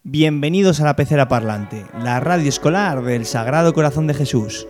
Bienvenidos a la Pecera Parlante, la radio escolar del Sagrado Corazón de Jesús.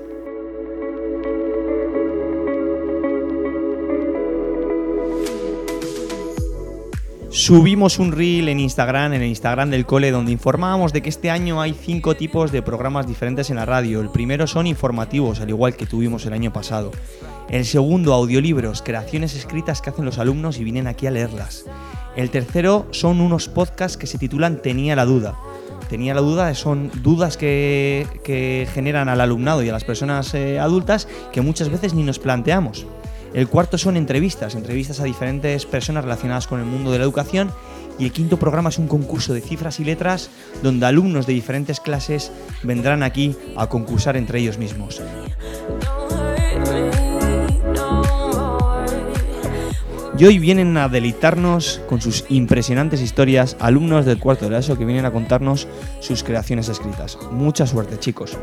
Subimos un reel en el Instagram del cole, donde informábamos de que este año hay 5 tipos de programas diferentes en la radio. El primero son informativos, al igual que tuvimos el año pasado. El segundo, audiolibros, creaciones escritas que hacen los alumnos y vienen aquí a leerlas. El tercero son unos podcasts que se titulan Tenía la duda. Tenía la duda son dudas que generan al alumnado y a las personas adultas que muchas veces ni nos planteamos. El cuarto son entrevistas a diferentes personas relacionadas con el mundo de la educación. Y el quinto programa es un concurso de cifras y letras donde alumnos de diferentes clases vendrán aquí a concursar entre ellos mismos. Y hoy vienen a deleitarnos con sus impresionantes historias alumnos del cuarto de la ESO que vienen a contarnos sus creaciones escritas. Mucha suerte, chicos.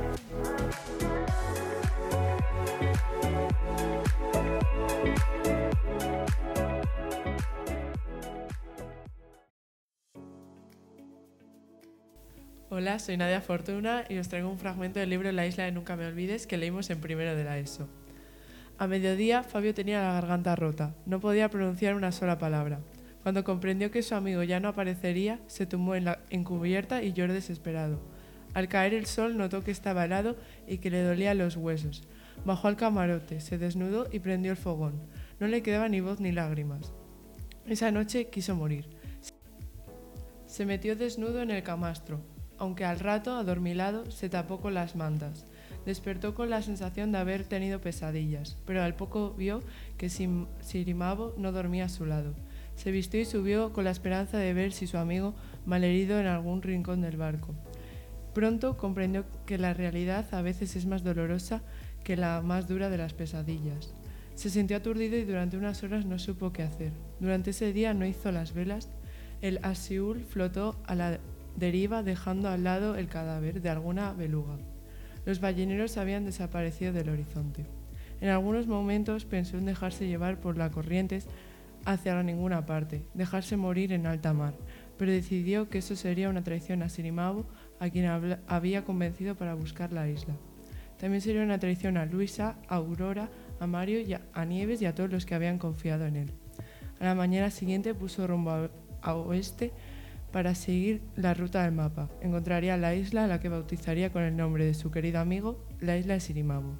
Hola, soy Nadia Fortuna y os traigo un fragmento del libro La isla de Nunca me olvides que leímos en primero de la ESO. A mediodía, Fabio tenía la garganta rota, no podía pronunciar una sola palabra. Cuando comprendió que su amigo ya no aparecería, se tumbó en cubierta y lloró desesperado. Al caer el sol notó que estaba helado y que le dolían los huesos. Bajó al camarote, se desnudó y prendió el fogón. No le quedaba ni voz ni lágrimas. Esa noche quiso morir. Se metió desnudo en el camastro, aunque al rato, adormilado, se tapó con las mantas. Despertó con la sensación de haber tenido pesadillas, pero al poco vio que Sirimavo no dormía a su lado. Se vistió y subió con la esperanza de ver si su amigo malherido en algún rincón del barco. Pronto comprendió que la realidad a veces es más dolorosa que la más dura de las pesadillas. Se sintió aturdido y durante unas horas no supo qué hacer. Durante ese día no hizo las velas. El Asiul flotó a la deriva dejando al lado el cadáver de alguna beluga. Los balleneros habían desaparecido del horizonte. En algunos momentos pensó en dejarse llevar por las corrientes hacia ninguna parte, dejarse morir en alta mar, pero decidió que eso sería una traición a Sirimavo, a quien había convencido para buscar la isla. También sería una traición a Luisa, a Aurora, a Mario, a Nieves y a todos los que habían confiado en él. A la mañana siguiente puso rumbo a oeste para seguir la ruta del mapa. Encontraría la isla, la que bautizaría con el nombre de su querido amigo, la isla de Sirimavo.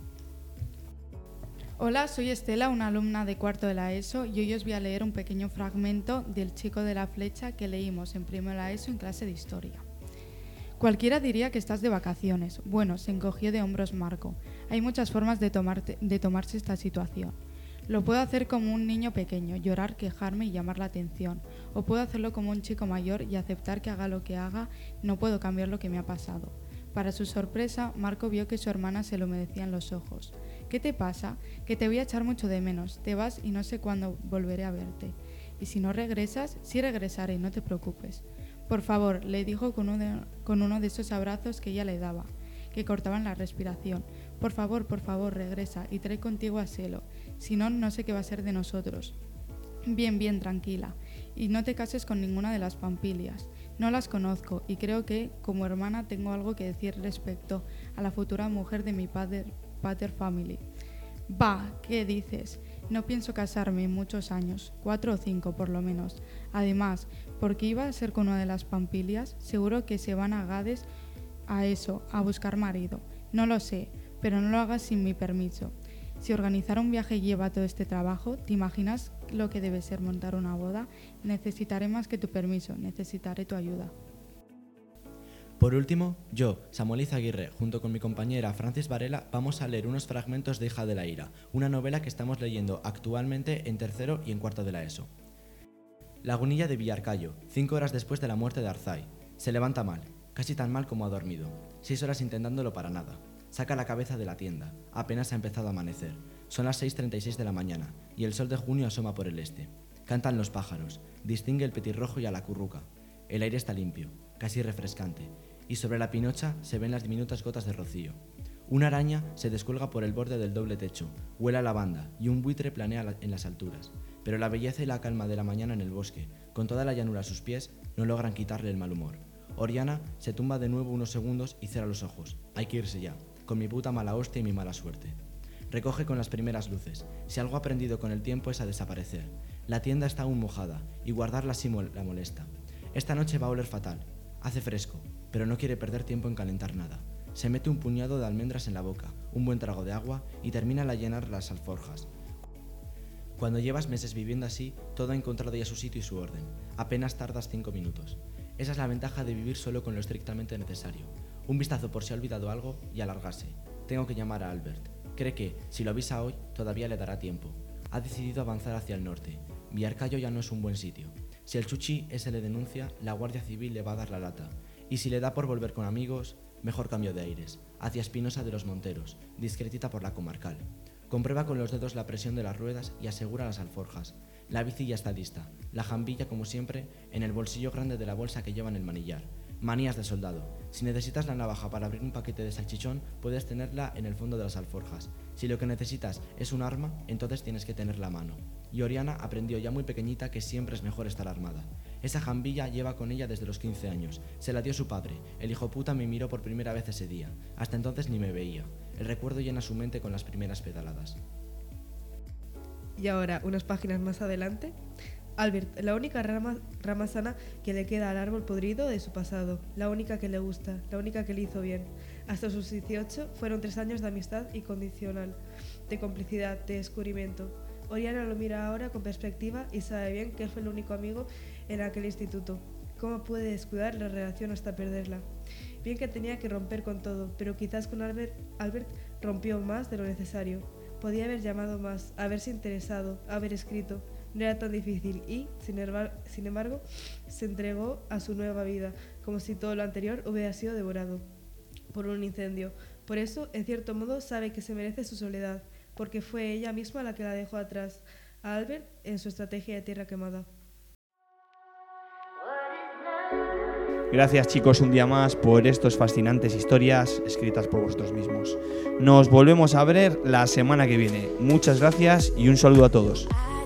Hola, soy Estela, una alumna de cuarto de la ESO, y hoy os voy a leer un pequeño fragmento del Chico de la Flecha que leímos en primero de la ESO en clase de historia. Cualquiera diría que estás de vacaciones. Bueno, se encogió de hombros Marco. Hay muchas formas de tomarse esta situación. Lo puedo hacer como un niño pequeño, llorar, quejarme y llamar la atención. O puedo hacerlo como un chico mayor y aceptar que haga lo que haga, no puedo cambiar lo que me ha pasado. Para su sorpresa, Marco vio que su hermana se le humedecían los ojos. ¿Qué te pasa? Que te voy a echar mucho de menos. Te vas y no sé cuándo volveré a verte. Y si no regresas, sí regresaré, no te preocupes. Por favor, le dijo con uno de esos abrazos que ella le daba, que cortaban la respiración. Por favor, regresa y trae contigo a Selo. Si no, no sé qué va a ser de nosotros. Bien, tranquila. Y no te cases con ninguna de las Pampilias. No las conozco y creo que, como hermana, tengo algo que decir respecto a la futura mujer de mi pater family. Bah, ¿qué dices? No pienso casarme en muchos años, 4 o 5 por lo menos. Además, ¿por qué iba a ser con una de las Pampilias? Seguro que se van a Gades a buscar marido. No lo sé, pero no lo hagas sin mi permiso. Si organizar un viaje lleva todo este trabajo, ¿te imaginas lo que debe ser montar una boda? Necesitaré más que tu permiso, necesitaré tu ayuda. Por último, yo, Samuel Izaguirre, junto con mi compañera Francis Varela, vamos a leer unos fragmentos de Hija de la Ira, una novela que estamos leyendo actualmente en tercero y en cuarto de la ESO. Lagunilla de Villarcayo, 5 horas después de la muerte de Arzay. Se levanta mal, casi tan mal como ha dormido. 6 horas intentándolo para nada. Saca la cabeza de la tienda. Apenas ha empezado a amanecer. Son las 6:36 de la mañana y el sol de junio asoma por el este. Cantan los pájaros. Distingue el petirrojo y a la curruca. El aire está limpio, casi refrescante, y sobre la pinocha se ven las diminutas gotas de rocío. Una araña se descuelga por el borde del doble techo, huele a lavanda y un buitre planea en las alturas. Pero la belleza y la calma de la mañana en el bosque, con toda la llanura a sus pies, no logran quitarle el mal humor. Oriana se tumba de nuevo unos segundos y cierra los ojos. Hay que irse ya, con mi puta mala hostia y mi mala suerte. Recoge con las primeras luces. Si algo ha aprendido con el tiempo es a desaparecer. La tienda está aún mojada y guardarla sí la molesta. Esta noche va a oler fatal. Hace fresco, pero no quiere perder tiempo en calentar nada. Se mete un puñado de almendras en la boca, un buen trago de agua y termina al llenar las alforjas. Cuando llevas meses viviendo así, todo ha encontrado ya su sitio y su orden. Apenas tardas 5 minutos. Esa es la ventaja de vivir solo con lo estrictamente necesario. Un vistazo por si ha olvidado algo y alargarse. Tengo que llamar a Albert. Cree que, si lo avisa hoy, todavía le dará tiempo. Ha decidido avanzar hacia el norte. Villarcayo ya no es un buen sitio. Si el chuchi ese le denuncia, la Guardia Civil le va a dar la lata. Y si le da por volver con amigos, mejor cambio de aires. Hacia Espinosa de los Monteros, discretita por la comarcal. Comprueba con los dedos la presión de las ruedas y asegura las alforjas. La bici ya está lista. La jambilla, como siempre, en el bolsillo grande de la bolsa que lleva en el manillar. Manías de soldado. Si necesitas la navaja para abrir un paquete de salchichón, puedes tenerla en el fondo de las alforjas. Si lo que necesitas es un arma, entonces tienes que tenerla a mano. Y Oriana aprendió ya muy pequeñita que siempre es mejor estar armada. Esa jambilla lleva con ella desde los 15 años. Se la dio su padre. El hijo puta me miró por primera vez ese día. Hasta entonces ni me veía. El recuerdo llena su mente con las primeras pedaladas. Y ahora, unas páginas más adelante, Albert, la única rama sana que le queda al árbol podrido de su pasado, la única que le gusta, la única que le hizo bien. Hasta sus 18 fueron 3 años de amistad incondicional, de complicidad, de descubrimiento. Oriana lo mira ahora con perspectiva y sabe bien que él fue el único amigo en aquel instituto. ¿Cómo puede descuidar la relación hasta perderla? Bien que tenía que romper con todo, pero quizás con Albert rompió más de lo necesario. Podía haber llamado más, haberse interesado, haber escrito. No era tan difícil y, sin embargo, se entregó a su nueva vida, como si todo lo anterior hubiera sido devorado por un incendio. Por eso, en cierto modo, sabe que se merece su soledad, porque fue ella misma la que la dejó atrás, a Albert en su estrategia de tierra quemada. Gracias, chicos, un día más por estas fascinantes historias escritas por vosotros mismos. Nos volvemos a ver la semana que viene. Muchas gracias y un saludo a todos.